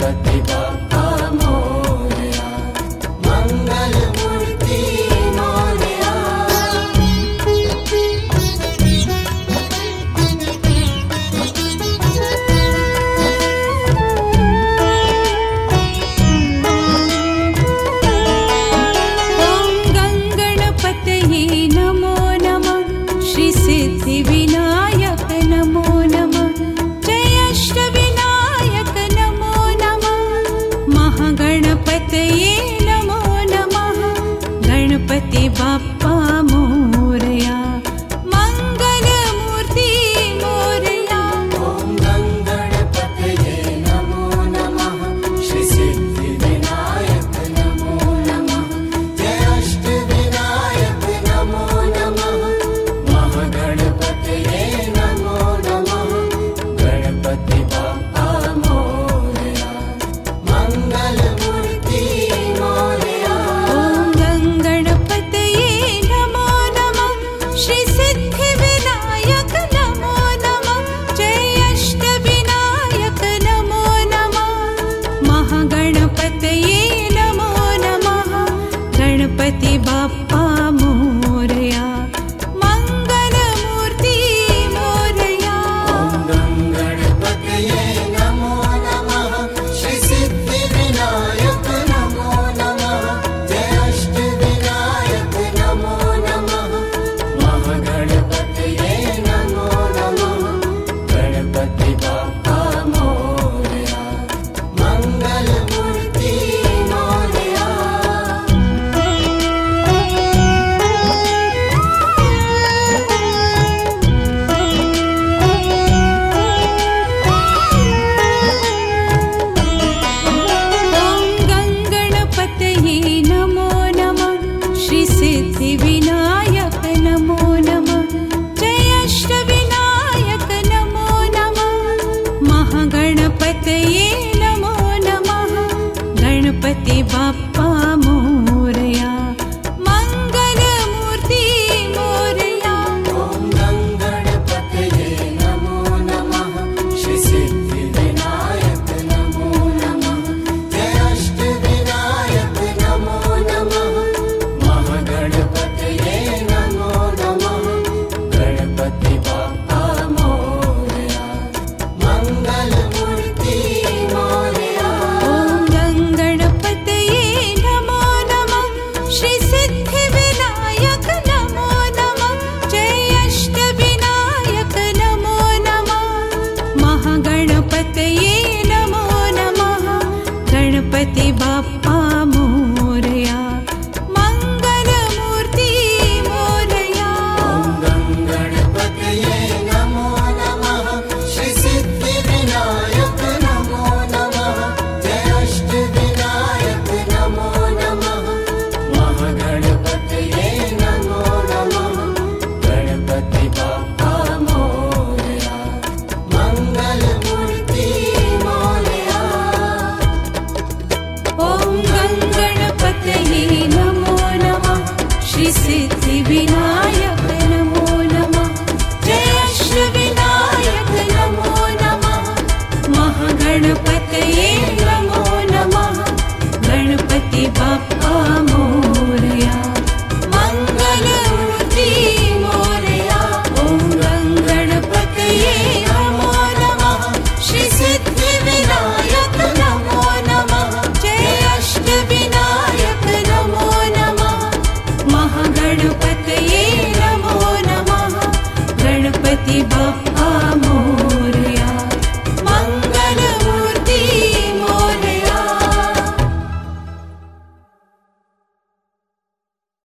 गणपति बाप्पा मोरया, मंगल मूर्ति मोरया। ओम गंगणपतये नमो नमः, श्री सिद्धि विनायक नमो नमः, जय अष्टविनायक नमो नमः, महागणपतये नमो नमः, गणपति बाप्पा मोरया, मंगल मूर्ति मोरया। ओम गणपतये नमो नमः, श्री सिद्धि विनायक नमो नमः, जय अष्टविनायक नमो नमः, महागणपतये नमो नमः, गणपति बाप्पा मोरया, मंगल मूर्ति मोरया। ओम गंगणपतये नमो नमः, श्री सिद्धि विनायक नमो नमः, जय अष्टविनायक नमो नमः, महागणपतये नमो नमः, गणपति बाप्पा मोरया, मंगल मूर्ति मोरया। ओम गणपतये नमो नमः, श्री सिद्धि विनायक नमो नमः, जय अष्टविनायक नमो नमः, महागणपतये नमो नमः, गणपति बाप्पा मोरया, मंगल मूर्ति मोरया। ओम गंगणपतये नमो नमः, श्री सिद्धि विनायक नमो नमः, जय अष्टविनायक नमो नमः, महागणपतये नमो नमः, गणपति बाप्पा